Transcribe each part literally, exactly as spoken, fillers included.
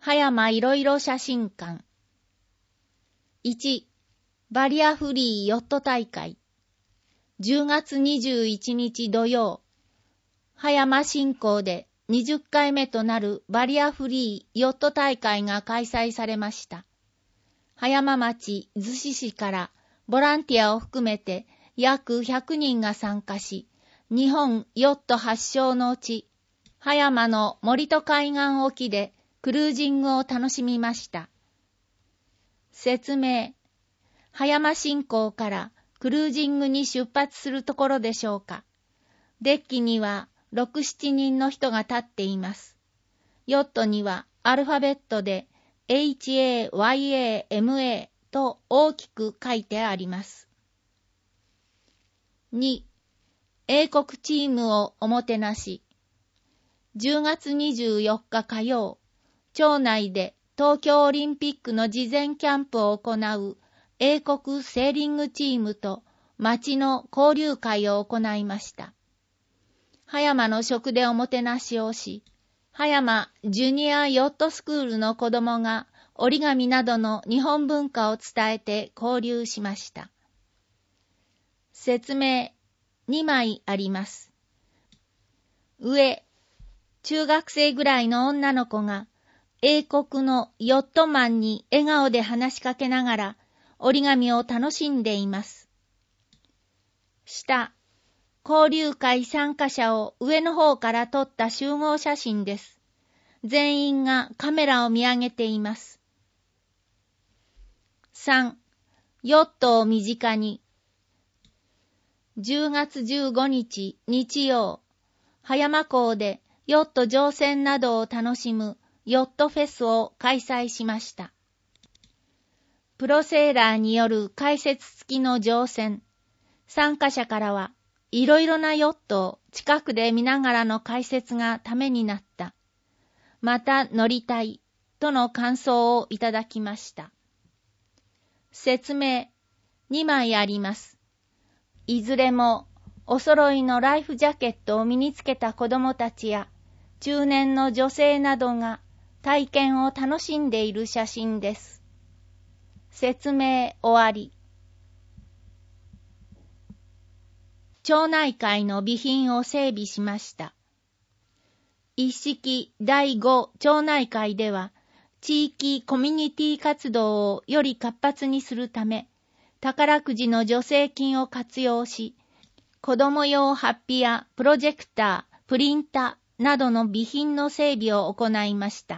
葉山いろいろ写真館。いち. バリアフリーヨット大会。じゅうがつにじゅういちにち土曜、葉山新港でにじゅっかいめとなるバリアフリーヨット大会が開催されました。葉山町逗子市からボランティアを含めて約ひゃくにんが参加し、日本ヨット発祥の地、葉山の森戸海岸沖でクルージングを楽しみました。説明。葉山新港からクルージングに出発するところでしょうか。デッキにはろく、しちにんの人が立っています。ヨットにはアルファベットで エイチエーワイエーエムエー と大きく書いてあります。に. 英国チームをおもてなし。じゅうがつにじゅうよっか火曜、町内で東京オリンピックの事前キャンプを行う英国セーリングチームと町の交流会を行いました。葉山の食でおもてなしをし、葉山ジュニアヨットスクールの子供が折り紙などの日本文化を伝えて交流しました。説明にまいあります。上、中学生ぐらいの女の子が英国のヨットマンに笑顔で話しかけながら折り紙を楽しんでいます。下、交流会参加者を上の方から撮った集合写真です。全員がカメラを見上げています。さん. ヨットを身近に。じゅうがつじゅうごにち日曜、葉山港でヨット乗船などを楽しむヨットフェスを開催しました。プロセーラーによる解説付きの乗船。参加者からはいろいろなヨットを近くで見ながらの解説がためになった。また乗りたいとの感想をいただきました。説明にまいあります。いずれもお揃いのライフジャケットを身につけた子供たちや中年の女性などが体験を楽しんでいる写真です。説明終わり。町内会の備品を整備しました。一式だいご町内会では、地域コミュニティ活動をより活発にするため、宝くじの助成金を活用し、子供用ハッピやプロジェクター、プリンターなどの備品の整備を行いました。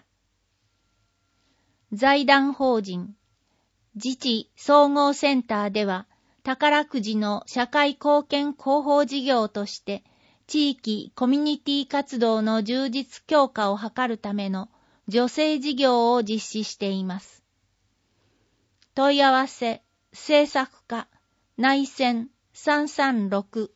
財団法人自治総合センターでは、宝くじの社会貢献広報事業として、地域コミュニティ活動の充実強化を図るための助成事業を実施しています。問い合わせ、制作課、内線さんさんろく。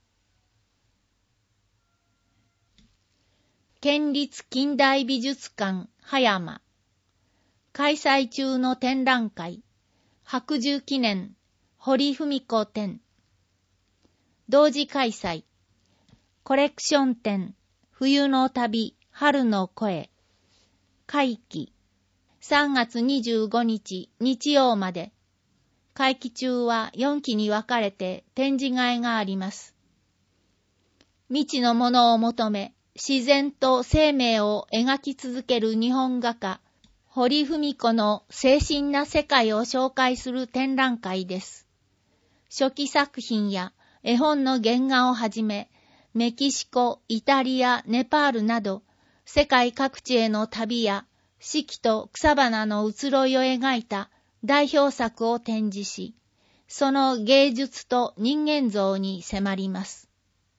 県立近代美術館葉山。開催中の展覧会、白寿記念、堀文子展。同時開催、コレクション展、冬の旅、春の声。会期、さんがつにじゅうごにち日曜まで。会期中はよんきに分かれて展示会があります。未知のものを求め、自然と生命を描き続ける日本画家、堀文子の精神な世界を紹介する展覧会です。初期作品や絵本の原画をはじめ、メキシコ、イタリア、ネパールなど、世界各地への旅や四季と草花の移ろいを描いた代表作を展示し、その芸術と人間像に迫ります。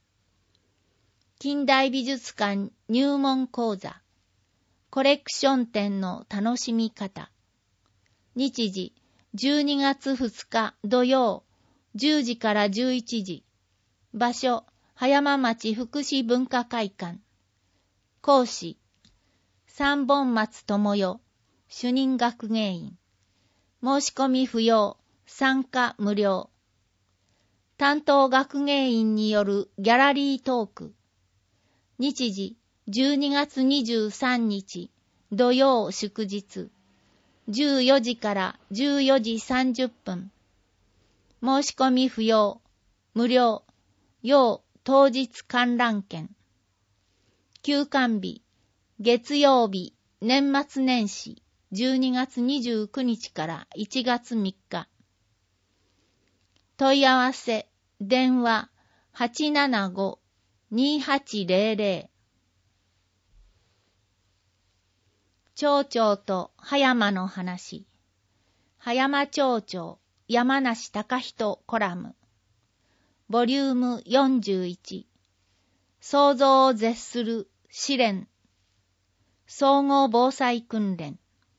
近代美術館入門講座、コレクション展の楽しみ方。日時、じゅうにがつふつか土曜、じゅうじからじゅういちじ。場所、葉山町福祉文化会館。講師、三本松智代、主任学芸員。申し込み不要、参加無料。担当学芸員によるギャラリートーク。日時、じゅうにがつにじゅうさんにち、 土曜祝日、じゅうよじからじゅうよじさんじゅっぷん。申し込み不要、無料、要当日観覧券。休館日、月曜日、年末年始、じゅうにがつにじゅうくにちからいちがつみっか。問い合わせ、電話 はちななご にはちぜろぜろ。町長と葉山の話。葉山町長、山梨隆人コラム。ボリュームよんじゅういち。想像を絶する試練。総合防災訓練。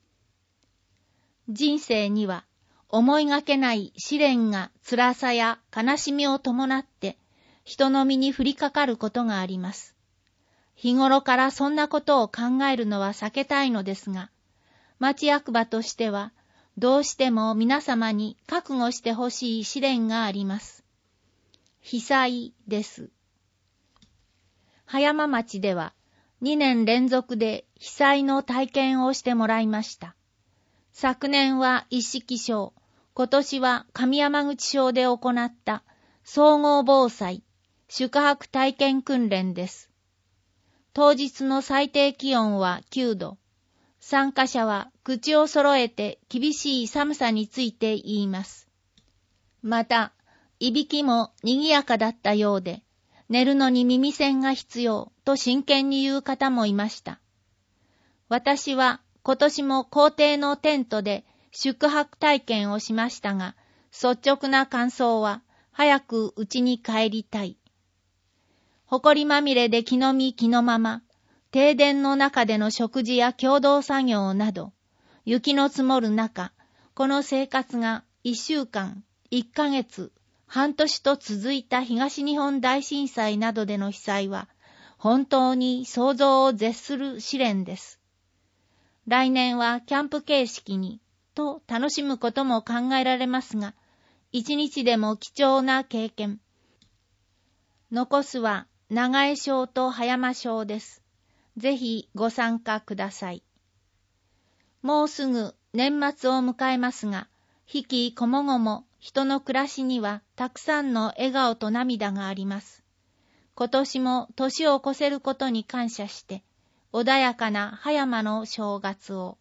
人生には思いがけない試練が辛さや悲しみを伴って人の身に降りかかることがあります。日頃からそんなことを考えるのは避けたいのですが、町役場としてはどうしても皆様に覚悟してほしい試練があります。被災です。葉山町ではにねん連続で被災の体験をしてもらいました。昨年は一色町、今年は上山口町で行った総合防災、宿泊体験訓練です。当日の最低気温はきゅうど。参加者は口を揃えて厳しい寒さについて言います。また、いびきも賑やかだったようで、寝るのに耳栓が必要と真剣に言う方もいました。私は今年も校庭のテントで宿泊体験をしましたが、率直な感想は早く家に帰りたい。埃まみれで気の身気のまま、停電の中での食事や共同作業など、雪の積もる中、この生活がいっしゅうかん、いっかげつ、半年と続いた東日本大震災などでの被災は、本当に想像を絶する試練です。来年はキャンプ形式に、と楽しむことも考えられますが、一日でも貴重な経験。残すは長江町と葉山町です。ぜひご参加ください。もうすぐ年末を迎えますが、悲喜こもごも人の暮らしにはたくさんの笑顔と涙があります。今年も年を越せることに感謝して、穏やかな葉山の正月を。